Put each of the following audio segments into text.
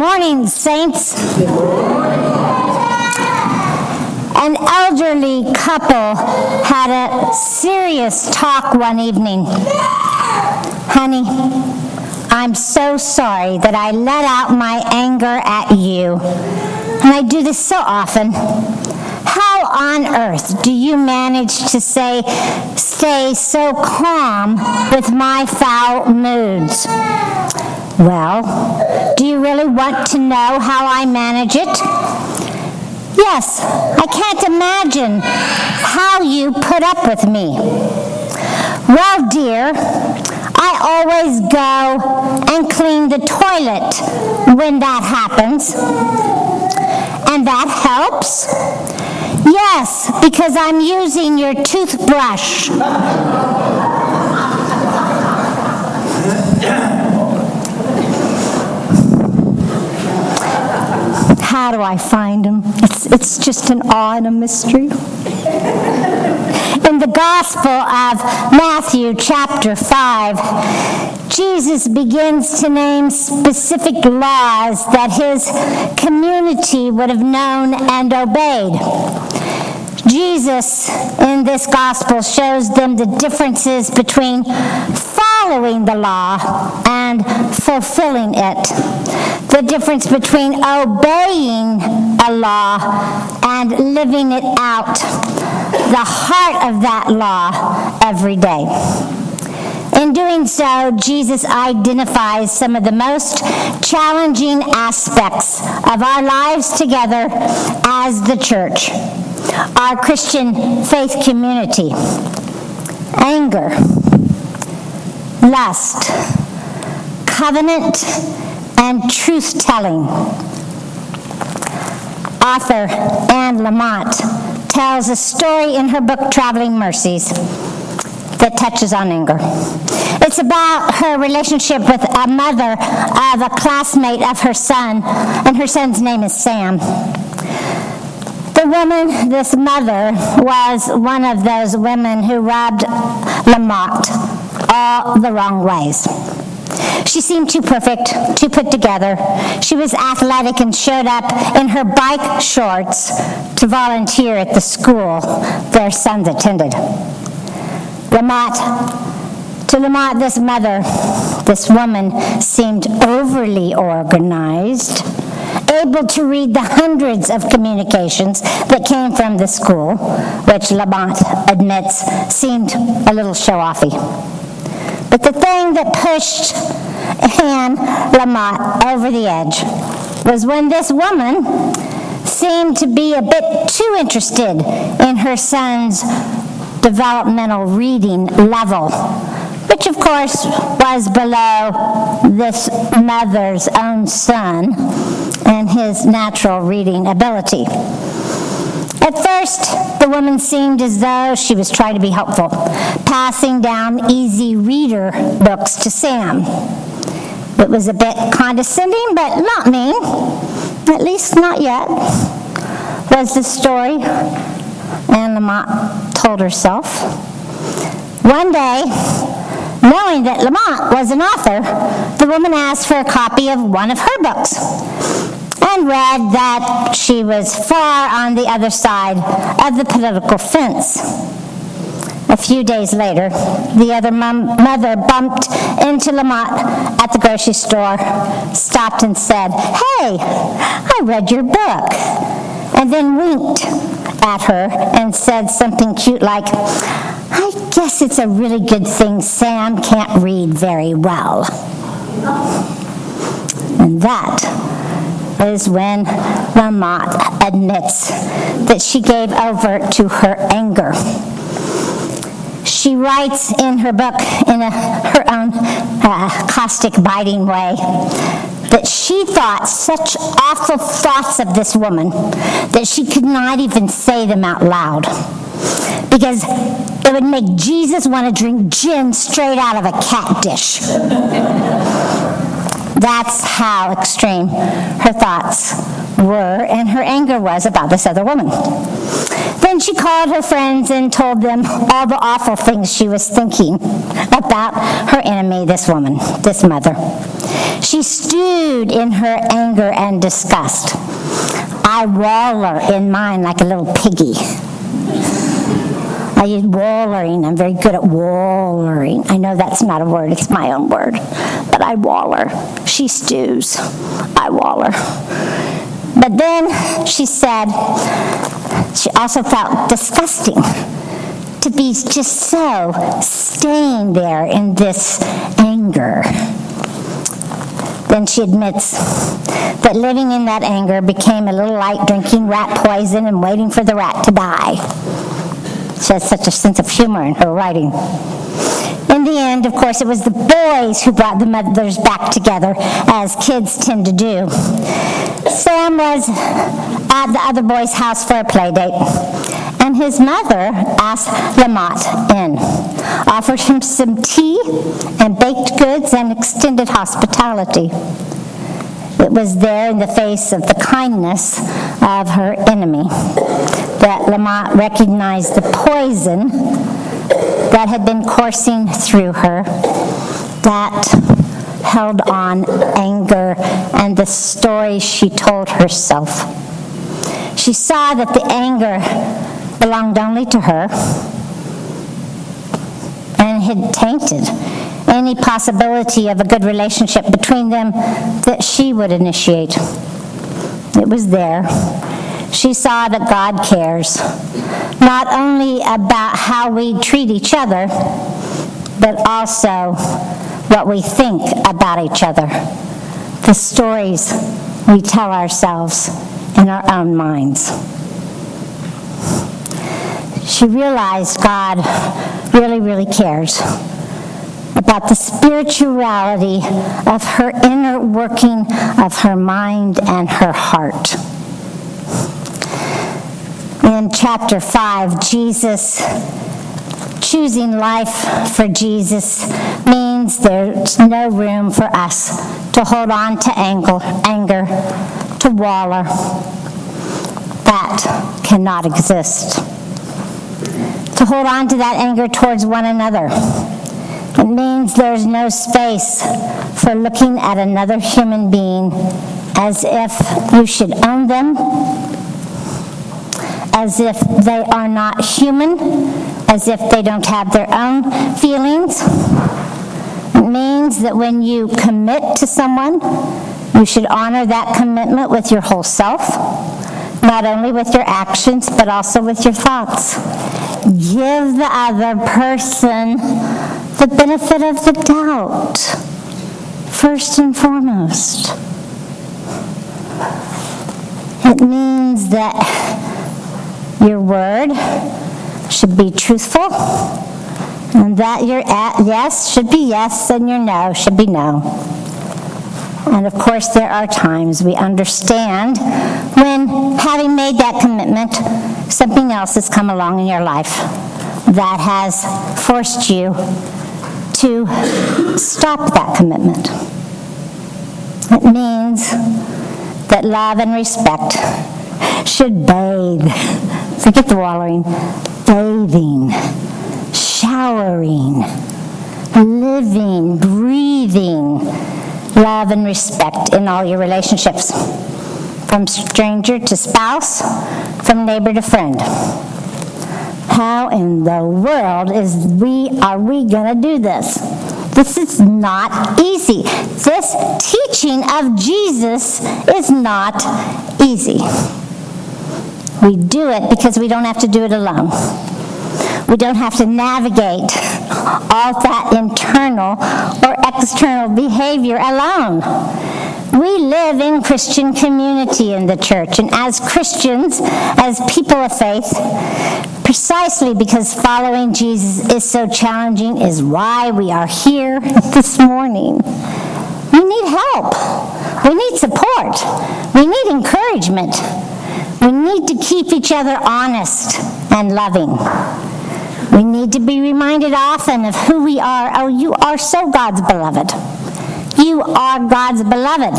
morning, saints. An elderly couple had a serious talk one evening. Honey, I'm so sorry that I let out my anger at you. And I do this so often. How on earth do you manage to stay so calm with my foul moods? Well, do you really want to know how I manage it? Yes, I can't imagine how you put up with me. Well, dear, I always go and clean the toilet when that happens. And that helps? Yes, because I'm using your toothbrush. How do I find him? It's just an awe and a mystery. In the Gospel of Matthew, chapter 5, Jesus begins to name specific laws that his community would have known and obeyed. Jesus, in this Gospel, shows them the differences between following the law and fulfilling it. The difference between obeying a law and living it out, the heart of that law every day. In doing so, Jesus identifies some of the most challenging aspects of our lives together as the church, our Christian faith community: anger, lust, covenant, and truth-telling. Author Anne Lamott tells a story in her book, Traveling Mercies, that touches on anger. It's about her relationship with a mother of a classmate of her son, and her son's name is Sam. The woman, this mother, was one of those women who rubbed Lamott all the wrong ways. She seemed too perfect, too put together. She was athletic and showed up in her bike shorts to volunteer at the school their sons attended. To Lamott, this mother, this woman, seemed overly organized, able to read the hundreds of communications that came from the school, which Lamott admits seemed a little show-offy. But the thing that pushed Anne Lamott over the edge was when this woman seemed to be a bit too interested in her son's developmental reading level, which of course was below this mother's own son and his natural reading ability. At first, the woman seemed as though she was trying to be helpful, passing down easy reader books to Sam. It was a bit condescending, but not mean, at least not yet, was the story Anne Lamott told herself. One day, knowing that Lamott was an author, the woman asked for a copy of one of her books and read that she was far on the other side of the political fence. A few days later, the other mother bumped into Lamott at the grocery store, stopped and said, "Hey, I read your book," and then winked at her and said something cute like, "I guess it's a really good thing Sam can't read very well." And that is when Lamott admits that she gave over to her anger. She writes in her book, in her own caustic, biting way, that she thought such awful thoughts of this woman that she could not even say them out loud, because it would make Jesus want to drink gin straight out of a cat dish. That's how extreme her thoughts were and her anger was about this other woman. Then she called her friends and told them all the awful things she was thinking about her enemy, this woman, this mother. She stewed in her anger and disgust. I waller in mine like a little piggy. I use wallering. I'm very good at wallering. I know that's not a word. It's my own word. But I waller. She stews. I waller. But then she said she also felt disgusting to be just so staying there in this anger. Then she admits that living in that anger became a little like drinking rat poison and waiting for the rat to die. She has such a sense of humor in her writing. In the end, of course, it was the boys who brought the mothers back together, as kids tend to do. Sam was at the other boy's house for a play date, and his mother asked Lamont in, offered him some tea and baked goods and extended hospitality. It was there in the face of the kindness of her enemy that Lamont recognized the poison that had been coursing through her, that held on anger and the story she told herself. She saw that the anger belonged only to her and had tainted any possibility of a good relationship between them that she would initiate. It was there. She saw that God cares, not only about how we treat each other, but also what we think about each other, the stories we tell ourselves in our own minds. She realized God really, really cares about the spirituality of her inner working of her mind and her heart. In chapter 5, Jesus, choosing life for Jesus means there's no room for us to hold on to anger, to waller. That cannot exist. To hold on to that anger towards one another. It means there's no space for looking at another human being as if you should own them, as if they are not human, as if they don't have their own feelings. It means that when you commit to someone, you should honor that commitment with your whole self, not only with your actions, but also with your thoughts. Give the other person the benefit of the doubt, first and foremost. It means that your word should be truthful, and that your yes should be yes, and your no should be no. And of course, there are times we understand when, having made that commitment, something else has come along in your life that has forced you to stop that commitment. It means that love and respect should bathe, forget the wallowing, bathing, showering, living, breathing love and respect in all your relationships, from stranger to spouse, from neighbor to friend. How in the world are we going to do this? This is not easy. This teaching of Jesus is not easy. We do it because we don't have to do it alone. We don't have to navigate all that internal or external behavior alone. We live in Christian community in the church, and as Christians, as people of faith, precisely because following Jesus is so challenging is why we are here this morning. We need help. We need support. We need encouragement. We need to keep each other honest and loving. We need to be reminded often of who we are. Oh, you are so God's beloved. You are God's beloved.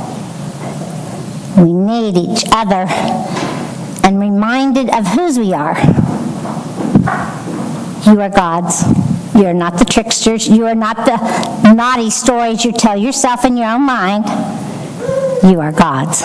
We need each other and reminded of whose we are. You are God's. You are not the tricksters. You are not the naughty stories you tell yourself in your own mind. You are God's.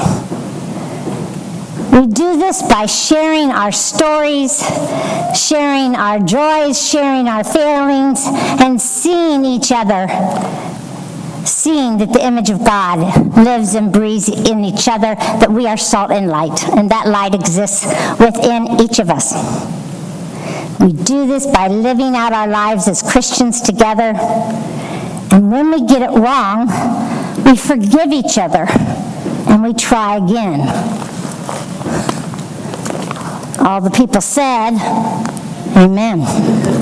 We do this by sharing our stories, sharing our joys, sharing our failings, and seeing each other, seeing that the image of God lives and breathes in each other, that we are salt and light, and that light exists within each of us. We do this by living out our lives as Christians together, and when we get it wrong, we forgive each other, and we try again. All the people said, amen.